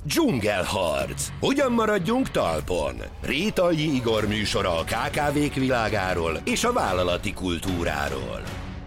Dzsungelharc. Hogyan maradjunk talpon? Rétalji Igor műsora a KKV-k világáról és a vállalati kultúráról.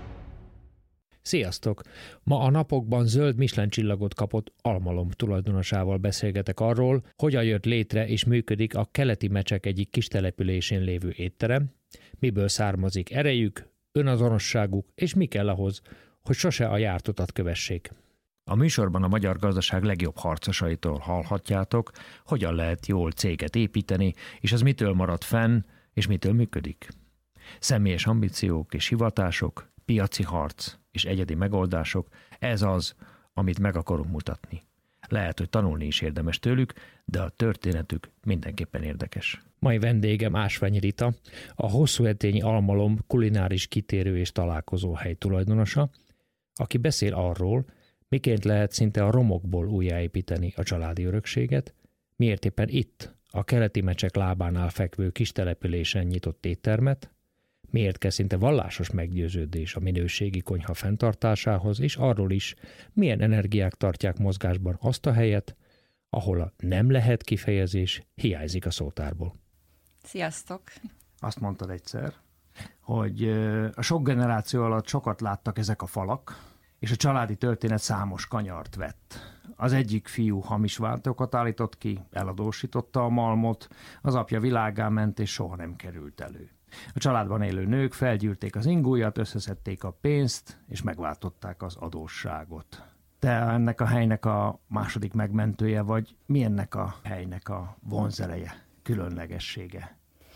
Sziasztok! Ma a napokban zöld Michelin csillagot kapott Almalom tulajdonosával beszélgetek arról, hogyan jött létre és működik a Keleti Mecsek egyik kis településén lévő étterem, miből származik erejük, önazonosságuk és mi kell ahhoz, hogy sose a járt utat kövessék. A műsorban a magyar gazdaság legjobb harcosaitól hallhatjátok, hogyan lehet jól céget építeni, és az mitől marad fenn, és mitől működik. Személyes ambíciók és hivatások, piaci harc és egyedi megoldások, ez az, amit meg akarunk mutatni. Lehet, hogy tanulni is érdemes tőlük, de a történetük mindenképpen érdekes. Mai vendégem Ásványi Rita, a Hosszúhetényi Almalom kulináris kitérő és találkozóhely tulajdonosa, aki beszél arról, miként lehet szinte a romokból újjáépíteni a családi örökséget, miért éppen itt, a Keleti Mecsek lábánál fekvő kis településen nyitott éttermet, miért kell szinte vallásos meggyőződés a minőségi konyha fenntartásához, és arról is, milyen energiák tartják mozgásban azt a helyet, ahol a nem lehet kifejezés hiányzik a szótárból. Sziasztok! Azt mondtad egyszer, hogy a sok generáció alatt sokat láttak ezek a falak, és a családi történet számos kanyart vett. Az egyik fiú hamis váltókat állított ki, eladósította a malmot, az apja világgá ment, és soha nem került elő. A családban élő nők felgyűrték az ingójat, összeszedték a pénzt, és megváltották az adósságot. Te ennek a helynek a második megmentője vagy, mi ennek a helynek a vonzereje, különlegessége?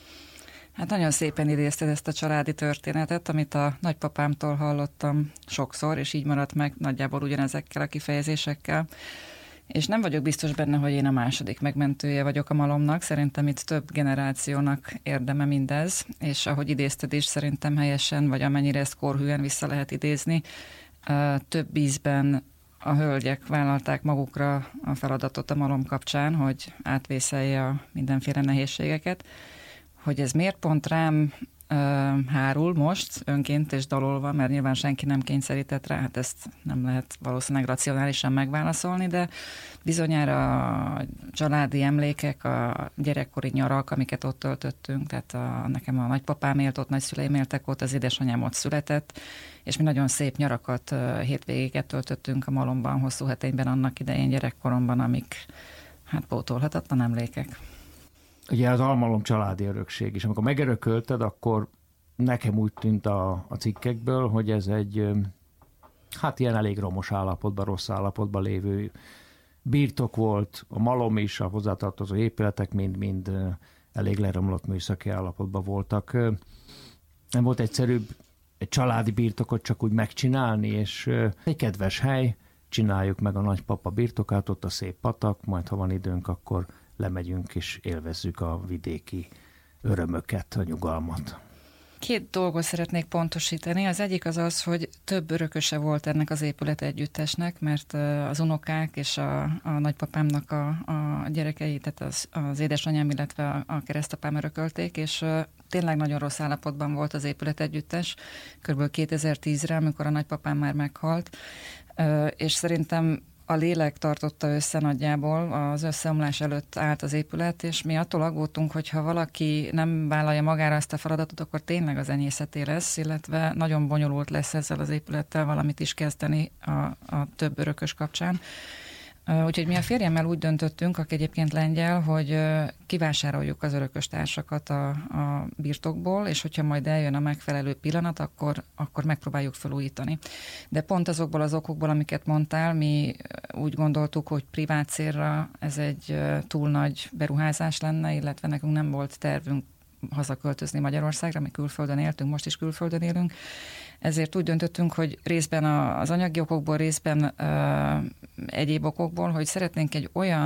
Hát nagyon szépen idézted ezt a családi történetet, amit a nagypapámtól hallottam sokszor, és így maradt meg nagyjából ugyanezekkel a kifejezésekkel. És nem vagyok biztos benne, hogy én a második megmentője vagyok a malomnak. Szerintem itt több generációnak érdeme mindez, és ahogy idézted is, szerintem helyesen, vagy amennyire ezt korhűen vissza lehet idézni, több ízben a hölgyek vállalták magukra a feladatot a malom kapcsán, hogy átvészelje a mindenféle nehézségeket. Hogy ez miért pont rám hárul most önként és dalolva, mert nyilván senki nem kényszerített rá, hát ezt nem lehet valószínűleg racionálisan megválaszolni, de bizonyára a családi emlékek, a gyerekkori nyarak, amiket ott töltöttünk, tehát nekem a nagypapám élt ott, nagyszüleim éltek ott, az édesanyám ott született, és mi nagyon szép nyarakat, hétvégéket töltöttünk a Malomban, Hosszúhetényben annak idején gyerekkoromban, amik hát pótolhatatlan emlékek. Ugye az Almalom családi örökség, és amikor megörökölted, akkor nekem úgy tűnt a cikkekből, hogy ez egy hát ilyen elég romos állapotban, rossz állapotban lévő birtok volt, a malom is, a hozzátartozó épületek mind elég leromlott műszaki állapotban voltak. Nem volt egyszerűbb egy családi birtokot csak úgy megcsinálni, és egy kedves hely, csináljuk meg a nagypapa birtokát, ott a szép patak, majd ha van időnk, akkor lemegyünk és élvezzük a vidéki örömöket, a nyugalmat. Két dolgot szeretnék pontosítani. Az egyik az, hogy több örököse volt ennek az épület együttesnek, mert az unokák és a nagypapámnak a gyerekei, tehát az édesanyám, illetve a keresztapám örökölték, és tényleg nagyon rossz állapotban volt az épület együttes, kb. 2010-re, amikor a nagypapám már meghalt, és szerintem a lélek tartotta össze nagyjából, az összeomlás előtt állt az épület, és mi attól aggódtunk, hogy ha valaki nem vállalja magára ezt a feladatot, akkor tényleg az enyészeté lesz, illetve nagyon bonyolult lesz ezzel az épülettel valamit is kezdeni a több örökös kapcsán. Úgyhogy mi a férjemmel úgy döntöttünk, aki egyébként lengyel, hogy kivásároljuk az örökös társakat a birtokból, és hogyha majd eljön a megfelelő pillanat, akkor megpróbáljuk felújítani. De pont azokból az okokból, amiket mondtál, mi úgy gondoltuk, hogy privát célra ez egy túl nagy beruházás lenne, illetve nekünk nem volt tervünk hazaköltözni Magyarországra, mi külföldön éltünk, most is külföldön élünk. Ezért úgy döntöttünk, hogy részben az anyagi okokból, részben egyéb okokból, hogy szeretnénk egy olyan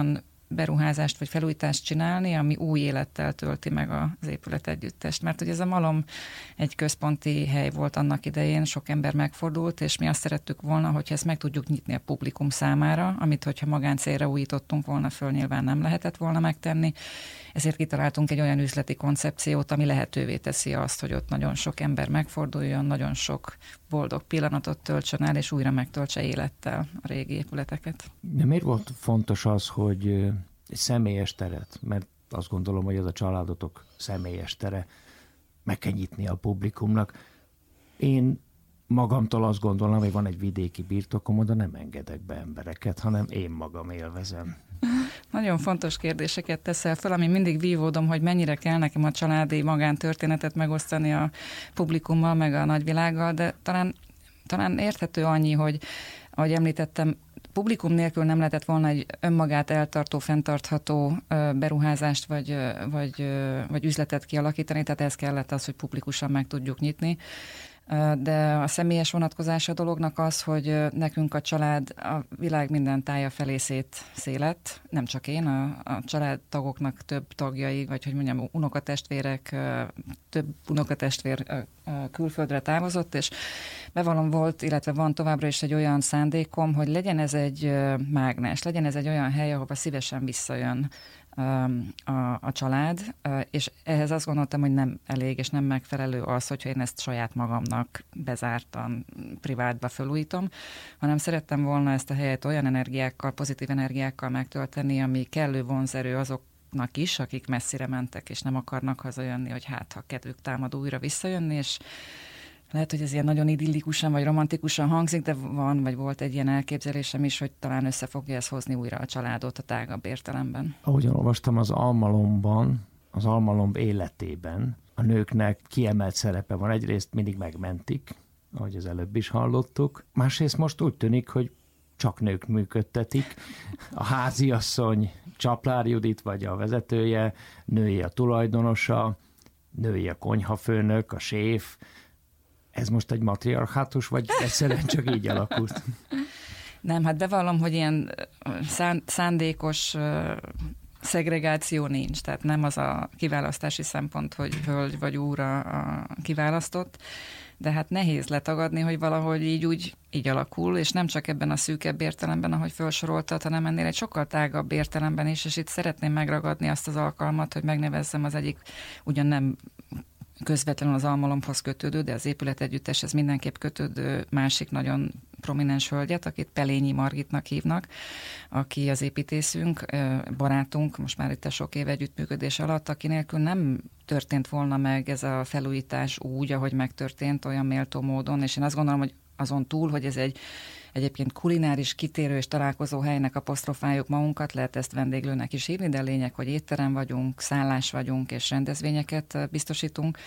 beruházást vagy felújítást csinálni, ami új élettel tölti meg az épületegyüttest. Mert ugye ez a malom egy központi hely volt annak idején, sok ember megfordult, és mi azt szerettük volna, hogyha ezt meg tudjuk nyitni a publikum számára, amit hogyha magáncélra újítottunk volna föl, nyilván nem lehetett volna megtenni. Ezért kitaláltunk egy olyan üzleti koncepciót, ami lehetővé teszi azt, hogy ott nagyon sok ember megforduljon, nagyon sok boldog pillanatot töltsön el, és újra megtöltse élettel a régi épületeket. De miért volt fontos az, hogy egy személyes teret, mert azt gondolom, hogy ez a családotok személyes tere, meg kell nyitni a publikumnak. Én magamtól azt gondolom, hogy van egy vidéki birtokom, oda nem engedek be embereket, hanem én magam élvezem. Nagyon fontos kérdéseket teszel fel, ami mindig vívódom, hogy mennyire kell nekem a családi magántörténetet megosztani a publikummal, meg a nagyvilággal, de talán érthető annyi, hogy ahogy említettem, publikum nélkül nem lehetett volna egy önmagát eltartó, fenntartható beruházást vagy üzletet kialakítani, tehát ez kellett az, hogy publikusan meg tudjuk nyitni. De a személyes vonatkozása a dolognak az, hogy nekünk a család a világ minden tája felé szétlett, nem csak én, a családtagoknak több tagjai, vagy hogy mondjam, unokatestvérek, több unokatestvér külföldre távozott, és bevallom volt, illetve van továbbra is egy olyan szándékom, hogy legyen ez egy mágnes, legyen ez egy olyan hely, ahova szívesen visszajön a család, és ehhez azt gondoltam, hogy nem elég és nem megfelelő az, hogyha én ezt saját magamnak bezártan, privátba felújítom, hanem szerettem volna ezt a helyet olyan energiákkal, pozitív energiákkal megtölteni, ami kellő vonzerő azoknak is, akik messzire mentek, és nem akarnak hazajönni, hogy hát, ha kedvük támad újra visszajönni, és lehet, hogy ez ilyen nagyon idillikusan vagy romantikusan hangzik, de volt egy ilyen elképzelésem is, hogy talán össze fogja ezt hozni újra a családot a tágabb értelemben. Ahogyan olvastam az Almalomban, az Almalom életében a nőknek kiemelt szerepe van. Egyrészt mindig megmentik, ahogy az előbb is hallottuk. Másrészt most úgy tűnik, hogy csak nők működtetik. A háziasszony, Csaplár Judit vagy a vezetője, női a tulajdonosa, női a konyhafőnök, a séf. Ez most egy matriarchátus, vagy egyszerűen csak így alakult? Nem, hát bevallom, hogy ilyen szándékos szegregáció nincs, tehát nem az a kiválasztási szempont, hogy hölgy vagy úr a kiválasztott, de hát nehéz letagadni, hogy valahogy így alakul, és nem csak ebben a szűkebb értelemben, ahogy felsoroltad, hanem ennél egy sokkal tágabb értelemben is, és itt szeretném megragadni azt az alkalmat, hogy megnevezzem az egyik, ugyan nem közvetlenül az Almalomhoz kötődő, de az épületegyütteshez mindenképp kötődő másik nagyon prominens hölgyet, akit Pelényi Margitnak hívnak, aki az építészünk, barátunk, most már itt a sok év együttműködés alatt, aki nélkül nem történt volna meg ez a felújítás úgy, ahogy megtörtént, olyan méltó módon, és én azt gondolom, hogy azon túl, hogy ez egy egyébként kulináris kitérő és találkozó helynek apostrofáljuk magunkat, lehet ezt vendéglőnek is hívni, de a lényeg, hogy étterem vagyunk, szállás vagyunk és rendezvényeket biztosítunk,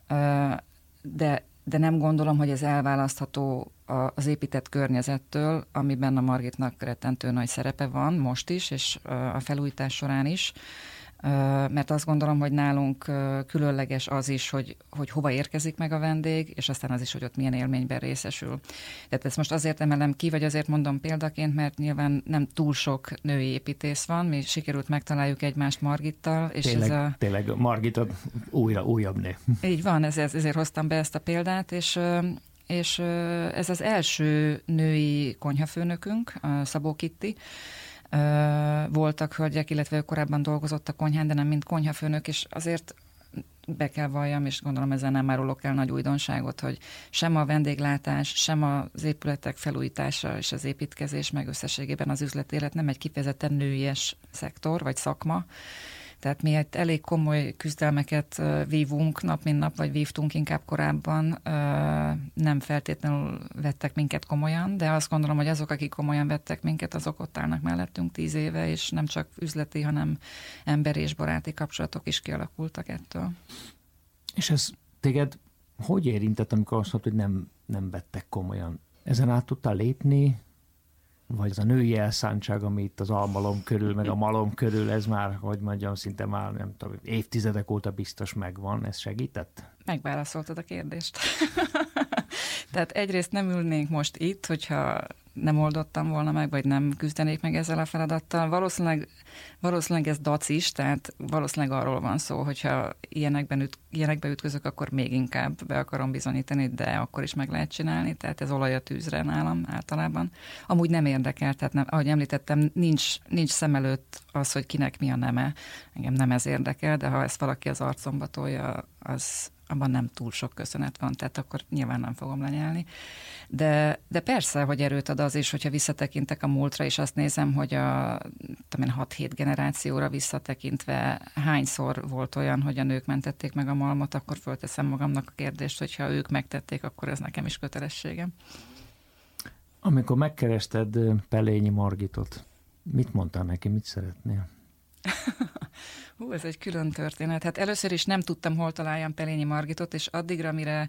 de nem gondolom, hogy ez elválasztható az épített környezettől, amiben a Margitnak rettentő nagy szerepe van most is, és a felújítás során is, mert azt gondolom, hogy nálunk különleges az is, hogy hova érkezik meg a vendég, és aztán az is, hogy ott milyen élményben részesül. Tehát ezt most azért emelem ki, vagy azért mondom példaként, mert nyilván nem túl sok női építész van, mi sikerült megtaláljuk egymást Margittal. És tényleg Margit újabb nő. Így van, ezért hoztam be ezt a példát, és ez az első női konyhafőnökünk, Szabó Kitti. Voltak hölgyek, illetve ő korábban dolgozott a konyhán, de nem mint konyhafőnök, és azért be kell valljam, és gondolom ezzel nem árulok el nagy újdonságot, hogy sem a vendéglátás, sem az épületek felújítása és az építkezés, meg összességében az üzletélet nem egy kifejezetten nőies szektor, vagy szakma. Tehát mi egy elég komoly küzdelmeket vívunk nap, mint nap, vagy vívtunk inkább korábban. Nem feltétlenül vettek minket komolyan, de azt gondolom, hogy azok, akik komolyan vettek minket, azok ott állnak mellettünk 10 éve, és nem csak üzleti, hanem emberi és baráti kapcsolatok is kialakultak ettől. És ez téged hogy érintett, amikor azt mondtad, hogy nem vettek komolyan? Ezen át tudtál lépni? Vagy az a női elszántság, ami itt az Almalom körül, meg a Malom körül, ez már, hogy mondjam, szinte már nem tudom, évtizedek óta biztos megvan, ez segített? Megválaszoltad a kérdést. Tehát egyrészt nem ülnénk most itt, hogyha nem oldottam volna meg, vagy nem küzdenék meg ezzel a feladattal. Valószínűleg ez dacis, tehát valószínűleg arról van szó, hogyha ilyenekbe ütközök, akkor még inkább be akarom bizonyítani, de akkor is meg lehet csinálni, tehát ez olaj a tűzre nálam általában. Amúgy nem érdekel, tehát nem, ahogy említettem, nincs szem előtt az, hogy kinek mi a neme. Engem nem ez érdekel, de ha ezt valaki az arcomba tolja, abban nem túl sok köszönet van, tehát akkor nyilván nem fogom lenyelni. De persze, hogy erőt ad az is, hogyha visszatekintek a múltra, és azt nézem, hogy a 6-7 generációra visszatekintve hányszor volt olyan, hogy a nők mentették meg a malmot, akkor fölteszem magamnak a kérdést, hogyha ők megtették, akkor ez nekem is kötelességem. Amikor megkerested Pelényi Margitot, mit mondtál neki, mit szeretnél? Ez egy külön történet. Hát először is nem tudtam, hol találjam Pelényi Margitot, és addigra, mire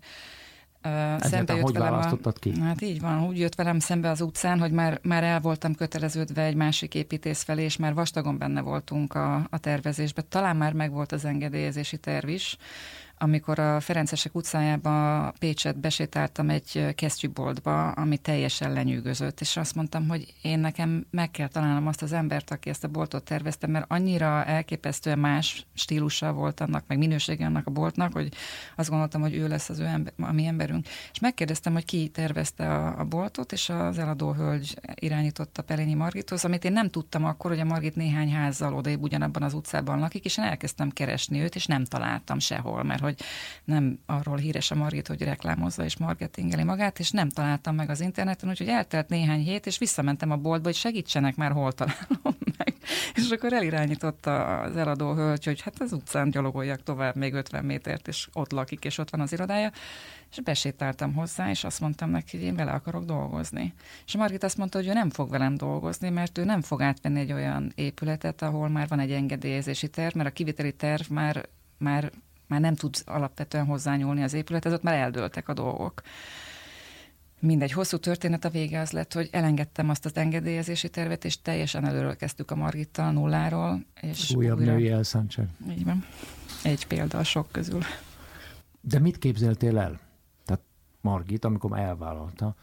szembe jött velem választottad ki? Hát így van, úgy jött velem szembe az utcán, hogy már el voltam köteleződve egy másik építész felé, és már vastagon benne voltunk a tervezésben. Talán már megvolt az engedélyezési terv is, amikor a Ferencesek utcájába Pécset besétáltam egy kesztyűboltba, ami teljesen lenyűgözött, és azt mondtam, hogy én nekem meg kell találnom azt az embert, aki ezt a boltot tervezte, mert annyira elképesztően más stílusa volt annak, meg minősége annak a boltnak, hogy azt gondoltam, hogy ő lesz a mi emberünk. És megkérdeztem, hogy ki tervezte a boltot, és az eladó hölgy irányította Pelényi Margithoz, amit én nem tudtam akkor, hogy a Margit néhány házzal odébb ugyanabban az utcában lakik, és én elkezdtem keresni őt, és nem találtam sehol, mert hogy nem arról híres a Margit, hogy reklámozza és marketingeli magát, és nem találtam meg az interneten, úgyhogy eltelt néhány hét, és visszamentem a boltba, hogy segítsenek már, hol találom meg. És akkor elirányította az eladó hölgy, hogy hát az utcán gyalogoljak tovább még 50 métert, és ott lakik, és ott van az irodája, és besétáltam hozzá, és azt mondtam neki, hogy én vele akarok dolgozni. És a Margit azt mondta, hogy ő nem fog velem dolgozni, mert ő nem fog átvenni egy olyan épületet, ahol már van egy engedélyezési terv, mert a kiviteli terv már nem tud alapvetően hozzányúlni az épülethez, ott már eldőltek a dolgok. Mindegy, hosszú történet, a vége az lett, hogy elengedtem azt az engedélyezési tervet, és teljesen előről kezdtük a Margittal, nulláról. És újabb női elszántság. Így van. Egy példa a sok közül. De mit képzeltél el? Tehát Margit, amikor elvállalta,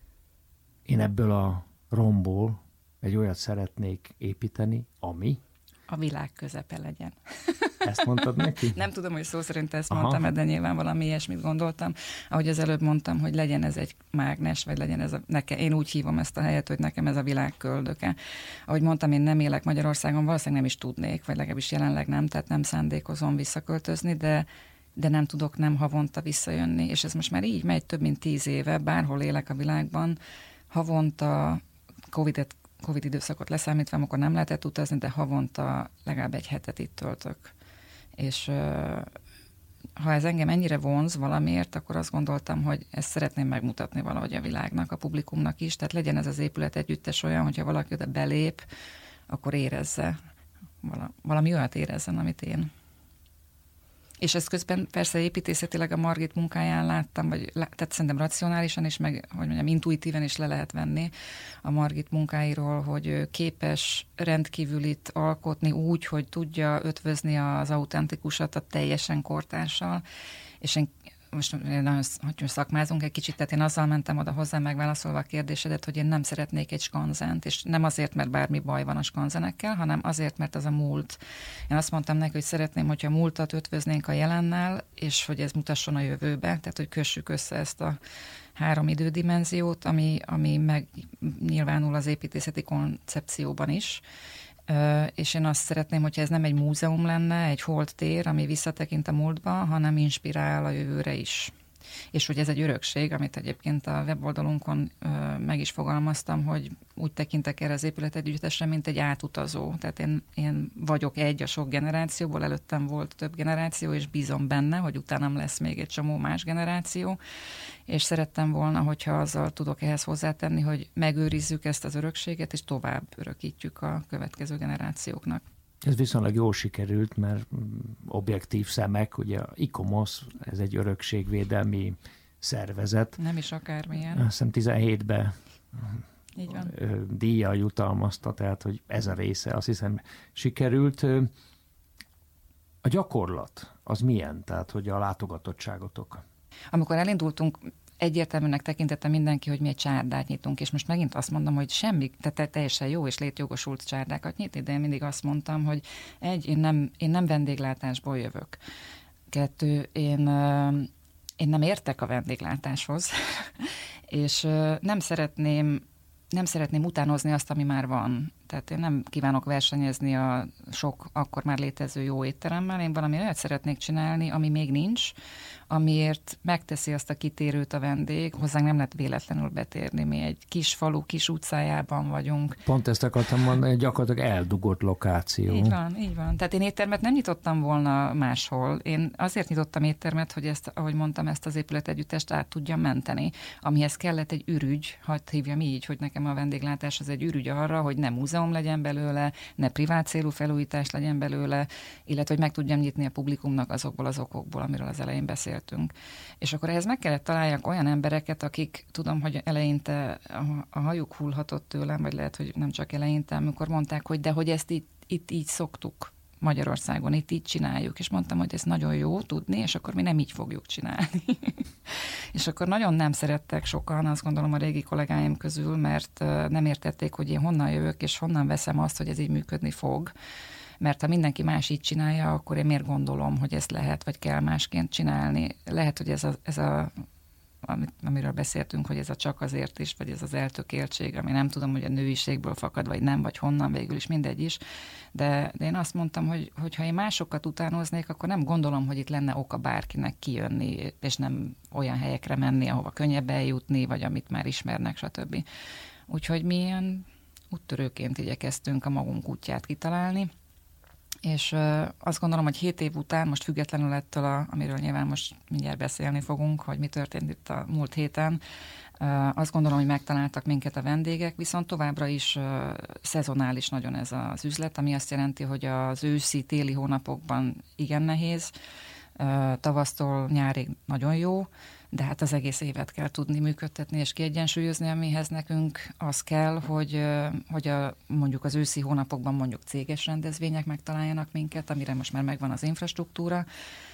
én ebből a romból egy olyat szeretnék építeni, ami a világ közepe legyen. Ezt mondtad neki? Nem tudom, hogy szó szerint ezt mondtam, de nyilván valami ilyesmit gondoltam. Ahogy az előbb mondtam, hogy legyen ez egy mágnes, vagy legyen ez én úgy hívom ezt a helyet, hogy nekem ez a világ köldöke. Ahogy mondtam, én nem élek Magyarországon, valószínűleg nem is tudnék, vagy legalábbis jelenleg nem, tehát nem szándékozom visszaköltözni, de nem tudok nem havonta visszajönni. És ez most már így megy több mint 10 éve, bárhol élek a világban, havonta Covid időszakot leszámítva, amikor nem lehetett utazni, de havonta legalább egy hetet itt töltök. És ha ez engem ennyire vonz valamiért, akkor azt gondoltam, hogy ezt szeretném megmutatni valahogy a világnak, a publikumnak is. Tehát legyen ez az épület együttes olyan, hogyha valaki oda belép, akkor érezze, valami olyat érezzen, amit én. És ezt közben persze építészetileg a Margit munkáján láttam, tehát szerintem racionálisan is, meg hogy mondjam, intuitíven is le lehet venni a Margit munkáiról, hogy képes rendkívülit alkotni úgy, hogy tudja ötvözni az autentikusat a teljesen kortárssal, és én most nagyon szakmázunk egy kicsit, tehát én azzal mentem oda hozzá megválaszolva a kérdésedet, hogy én nem szeretnék egy skanzent, és nem azért, mert bármi baj van a skanzenekkel, hanem azért, mert az a múlt. Én azt mondtam neki, hogy szeretném, hogyha a múltat ötvöznénk a jelennel, és hogy ez mutasson a jövőbe, tehát hogy kössük össze ezt a 3 idődimenziót, ami meg nyilvánul az építészeti koncepcióban is. És én azt szeretném, hogyha ez nem egy múzeum lenne, egy holttér, ami visszatekint a múltba, hanem inspirál a jövőre is. És hogy ez egy örökség, amit egyébként a weboldalunkon meg is fogalmaztam, hogy úgy tekintek erre az épületegyüttesre, mint egy átutazó. Tehát én vagyok egy a sok generációból, előttem volt több generáció, és bízom benne, hogy utánam lesz még egy csomó más generáció, és szerettem volna, hogyha azzal tudok ehhez hozzátenni, hogy megőrizzük ezt az örökséget, és tovább örökítjük a következő generációknak. Ez viszonylag jól sikerült, mert objektív szemek, ugye a ICOMOS, ez egy örökségvédelmi szervezet. Nem is akármilyen. Azt hiszem 17-ben díjjal jutalmazta, tehát hogy ez a része azt hiszem sikerült. A gyakorlat az milyen? Tehát hogy a látogatottságotok? Amikor elindultunk, egyértelműnek tekintette mindenki, hogy mi egy csárdát nyitunk, és most megint azt mondom, hogy semmi, tehát teljesen jó és létjogosult csárdákat nyitni, de én mindig azt mondtam, hogy én nem vendéglátásból jövök. 2, én nem értek a vendéglátáshoz, és nem szeretném utánozni azt, ami már van. Tehát én nem kívánok versenyezni a sok akkor már létező jó étteremmel, én valami olyat szeretnék csinálni, ami még nincs, amiért megteszi azt a kitérőt a vendég, hozzánk nem lehet véletlenül betérni, mi egy kis falu, kis utcájában vagyunk. Pont ezt akartam mondani, gyakorlatilag eldugott lokáció. Így van. Tehát én éttermet nem nyitottam volna máshol. Én azért nyitottam éttermet, hogy ezt, ahogy mondtam, ezt az épületegyüttest át tudjam menteni, amihez kellett egy ürügy, hadd hívjam így, hogy nekem a vendéglátás az egy ürügy arra, hogy ne múzeum legyen belőle, ne privát célú felújítás legyen belőle, illetve hogy meg tudjam nyitni a publikumnak azokból az okokból, amiről az elején beszéltünk. És akkor ehhez meg kellett találjak olyan embereket, akik tudom, hogy eleinte a hajuk hullhatott tőlem, vagy lehet, hogy nem csak eleinte, amikor mondták, hogy de hogy ezt itt így szoktuk Magyarországon, itt így csináljuk, és mondtam, hogy ez nagyon jó tudni, és akkor mi nem így fogjuk csinálni. És akkor nagyon nem szerettek sokan, azt gondolom a régi kollégáim közül, mert nem értették, hogy én honnan jövök, és honnan veszem azt, hogy ez így működni fog. Mert ha mindenki más így csinálja, akkor én miért gondolom, hogy ezt lehet, vagy kell másként csinálni. Lehet, hogy ez a amiről beszéltünk, hogy ez a csak azért is, vagy ez az eltökéltség, ami nem tudom, hogy a nőiségből fakad, vagy nem, vagy honnan, végül is mindegy is. De én azt mondtam, hogy ha én másokat utánoznék, akkor nem gondolom, hogy itt lenne oka bárkinek kijönni, és nem olyan helyekre menni, ahova könnyebb eljutni, vagy amit már ismernek, stb. Úgyhogy mi ilyen úttörőként igyekeztünk a magunk útját kitalálni, és azt gondolom, hogy 7 év után, most függetlenül ettől, amiről nyilván most mindjárt beszélni fogunk, hogy mi történt itt a múlt héten, azt gondolom, hogy megtaláltak minket a vendégek, viszont továbbra is szezonális nagyon ez az üzlet, ami azt jelenti, hogy az őszi-téli hónapokban igen nehéz, tavasztól nyárig nagyon jó, de hát az egész évet kell tudni működtetni és kiegyensúlyozni, amihez nekünk az kell, hogy mondjuk az őszi hónapokban mondjuk céges rendezvények megtaláljanak minket, amire most már megvan az infrastruktúra,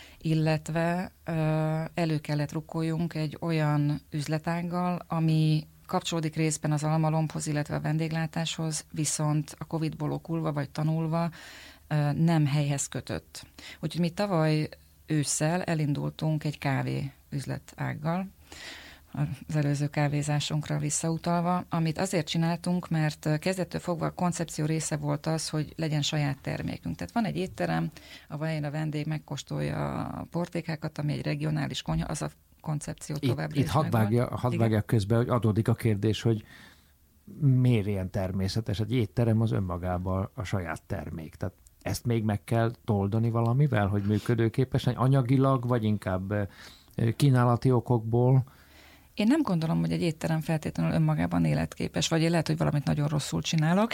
illetve elő kellett rukkoljunk egy olyan üzletággal, ami kapcsolódik részben az almalombhoz, illetve a vendéglátáshoz, viszont a Covid-ból okulva vagy tanulva nem helyhez kötött. Úgyhogy mi tavaly ősszel elindultunk egy kávé üzletággal, az előző kávézásunkra visszautalva, amit azért csináltunk, mert kezdettől fogva a koncepció része volt az, hogy legyen saját termékünk. Tehát van egy étterem, ahol a vendég megkóstolja a portékákat, ami egy regionális konyha, az a koncepció továbbra is. Itt hadd vágjak közbe, hogy adódik a kérdés, hogy miért ilyen természetes? Egy étterem az önmagában a saját termék. Tehát ezt még meg kell toldani valamivel, hogy működőképes, anyagilag, vagy inkább kínálati okokból? Én nem gondolom, hogy egy étterem feltétlenül önmagában életképes, vagy lehet, hogy valamit nagyon rosszul csinálok.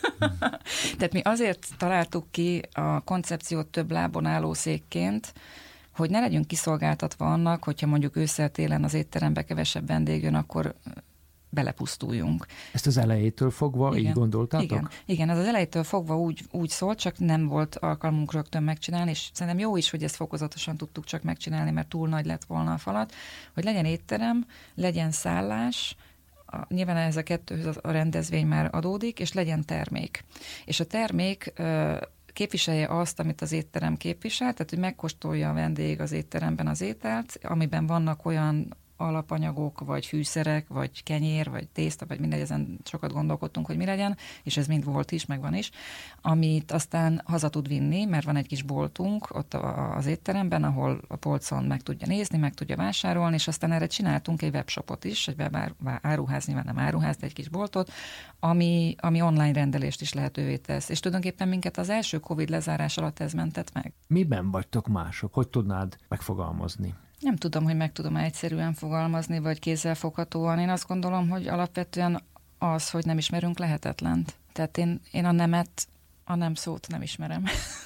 Tehát mi azért találtuk ki a koncepciót több lábon álló székként, hogy ne legyünk kiszolgáltatva annak, hogyha mondjuk ősszel-télen az étterembe kevesebb vendég jön, akkor belepusztuljunk. Ezt az elejétől fogva így gondoltátok? Igen, ez az elejétől fogva úgy szólt, csak nem volt alkalmunk rögtön megcsinálni, és szerintem jó is, hogy ezt fokozatosan tudtuk csak megcsinálni, mert túl nagy lett volna a falat, hogy legyen étterem, legyen szállás, nyilván ez a kettőhöz a rendezvény már adódik, és legyen termék. És a termék képviselje azt, amit az étterem képvisel, tehát hogy megkóstolja a vendég az étteremben az ételt, amiben vannak olyan alapanyagok, vagy fűszerek, vagy kenyér, vagy tészta, vagy mindegy, ezen sokat gondolkodtunk, hogy mi legyen, és ez mind volt is, meg van is, amit aztán haza tud vinni, mert van egy kis boltunk ott az étteremben, ahol a polcon meg tudja nézni, meg tudja vásárolni, és aztán erre csináltunk egy webshopot is, egy áruház, nyilván nem áruház, de egy kis boltot, ami online rendelést is lehetővé tesz. És tulajdonképpen minket az első Covid lezárás alatt ez mentett meg. Miben vagytok mások? Hogy tudnád megfogalmazni? Nem tudom, hogy meg tudom egyszerűen fogalmazni, vagy kézzelfoghatóan. Én azt gondolom, hogy alapvetően az, hogy nem ismerünk lehetetlent. Tehát én a nem szót nem ismerem.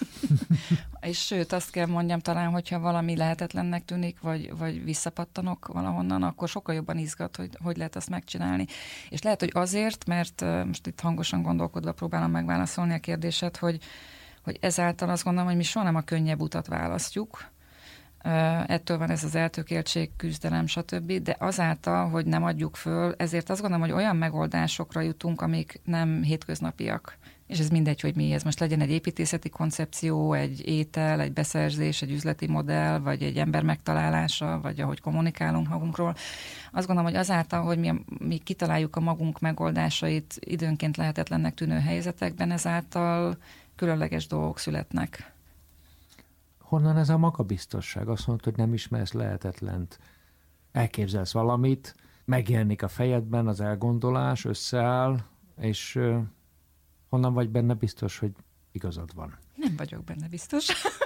És sőt, azt kell mondjam talán, hogyha valami lehetetlennek tűnik, vagy visszapattanok valahonnan, akkor sokkal jobban izgat, hogy lehet azt megcsinálni. És lehet, hogy azért, mert most itt hangosan gondolkodva próbálom megválaszolni a kérdéset, hogy ezáltal azt gondolom, hogy mi soha nem a könnyebb utat választjuk, ettől van ez az eltökéltség, küzdelem, stb. De azáltal, hogy nem adjuk föl, ezért azt gondolom, hogy olyan megoldásokra jutunk, amik nem hétköznapiak. És ez mindegy, hogy mi ez. Most legyen egy építészeti koncepció, egy étel, egy beszerzés, egy üzleti modell, vagy egy ember megtalálása, vagy ahogy kommunikálunk magunkról. Azt gondolom, hogy azáltal, hogy mi kitaláljuk a magunk megoldásait időnként lehetetlennek tűnő helyzetekben, ezáltal különleges dolgok születnek. Honnan ez a magabiztosság? Azt mondod, hogy nem ismersz lehetetlent. Elképzelsz valamit, megjelenik a fejedben az elgondolás, összeáll, és honnan vagy benne biztos, hogy igazad van? Nem vagyok benne biztos.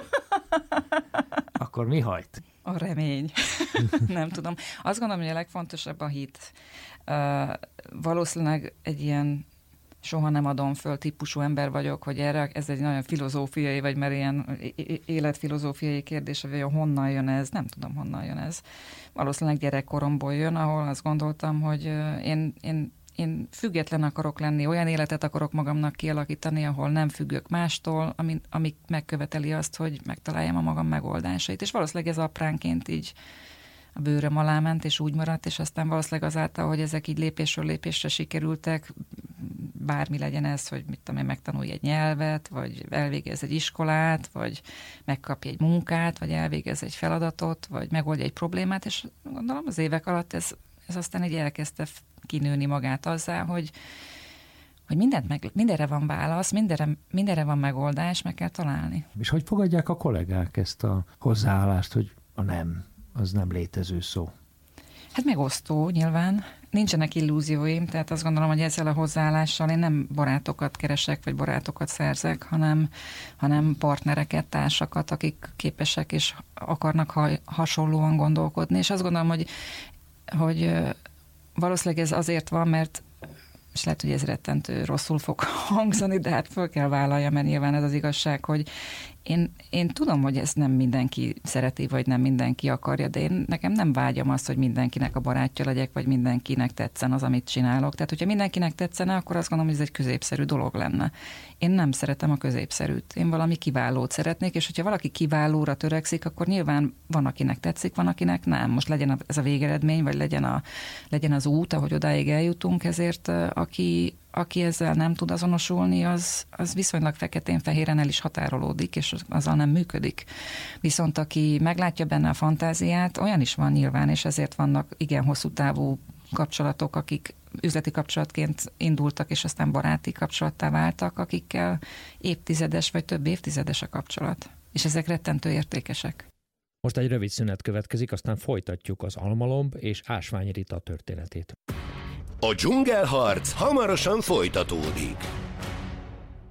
Akkor mi hajt? A remény. Nem tudom. Azt gondolom, hogy a legfontosabb a hit. Valószínűleg egy ilyen soha nem adom föl típusú ember vagyok, hogy erre, ez egy nagyon filozófiai, vagy már ilyen életfilozófiai kérdés, hogy honnan jön ez, nem tudom, honnan jön ez. Valószínűleg gyerekkoromból jön, ahol azt gondoltam, hogy én független akarok lenni, olyan életet akarok magamnak kialakítani, ahol nem függök mástól, ami megköveteli azt, hogy megtaláljam a magam megoldásait. És valószínűleg ez apránként így a bőröm alá ment, és úgy maradt, és aztán valószínűleg azáltal, hogy ezek így lépésről lépésre sikerültek, bármi legyen ez, hogy mit tudom én, megtanulj egy nyelvet, vagy elvégez egy iskolát, vagy megkapj egy munkát, vagy elvégez egy feladatot, vagy megoldj egy problémát, és gondolom az évek alatt ez aztán így elkezdte kinőni magát azzá, hogy mindenre van válasz, mindenre van megoldás, meg kell találni. És hogy fogadják a kollégák ezt a hozzáállást, hogy a nem, az nem létező szó? Hát megosztó nyilván. Nincsenek illúzióim, tehát azt gondolom, hogy ezzel a hozzáállással én nem barátokat keresek, vagy barátokat szerzek, hanem partnereket, társakat, akik képesek és akarnak hasonlóan gondolkodni. És azt gondolom, hogy valószínűleg ez azért van, mert és lehet, hogy ez rettentő rosszul fog hangzani, de hát föl kell vállalja, mert nyilván ez az igazság, hogy én tudom, hogy ezt nem mindenki szereti, vagy nem mindenki akarja, de nekem nem vágyam azt, hogy mindenkinek a barátja legyek, vagy mindenkinek tetszen az, amit csinálok. Tehát, hogyha mindenkinek tetszene, akkor azt gondolom, hogy ez egy középszerű dolog lenne. Én nem szeretem a középszerűt. Én valami kiválót szeretnék, és hogyha valaki kiválóra törekszik, akkor nyilván van, akinek tetszik, van, akinek nem. Most legyen ez a végeredmény, vagy legyen az út, ahogy odáig eljutunk, ezért aki ezzel nem tud azonosulni, az viszonylag feketén-fehéren el is határolódik, és azzal nem működik. Viszont aki meglátja benne a fantáziát, olyan is van nyilván, és ezért vannak igen hosszú távú kapcsolatok, akik üzleti kapcsolatként indultak, és aztán baráti kapcsolattá váltak, akikkel évtizedes vagy több évtizedes a kapcsolat. És ezek rettentő értékesek. Most egy rövid szünet következik, aztán folytatjuk az almalomb és Ásványi Rita történetét. A dzsungelharc hamarosan folytatódik.